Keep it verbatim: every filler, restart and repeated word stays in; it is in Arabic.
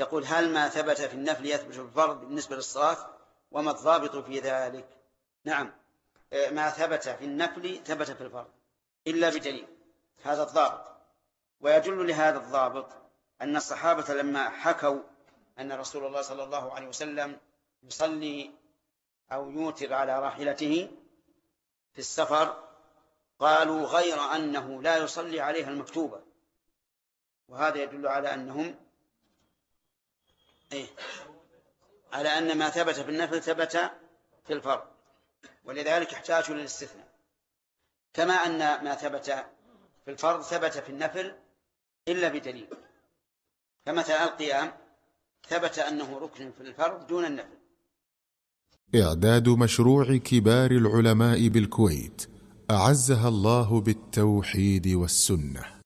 يقول هل ما ثبت في النفل يثبت في الفرض بالنسبة للصلاة وما الضابط في ذلك؟ نعم، ما ثبت في النفل ثبت في الفرض إلا بدليل، هذا الضابط. ويدل لهذا الضابط أن الصحابة لما حكوا أن رسول الله صلى الله عليه وسلم يصلي أو يوتر على راحلته في السفر قالوا غير أنه لا يصلي عليها المكتوبة، وهذا يدل على أنهم إيه؟ على أن ما ثبت في النفل ثبت في الفرض، ولذلك احتاجوا للاستثناء، كما أن ما ثبت في الفرض ثبت في النفل إلا بدليل، فمثلا القيام ثبت أنه ركن في الفرض دون النفل. إعداد مشروع كبار العلماء بالكويت أعزها الله بالتوحيد والسنة.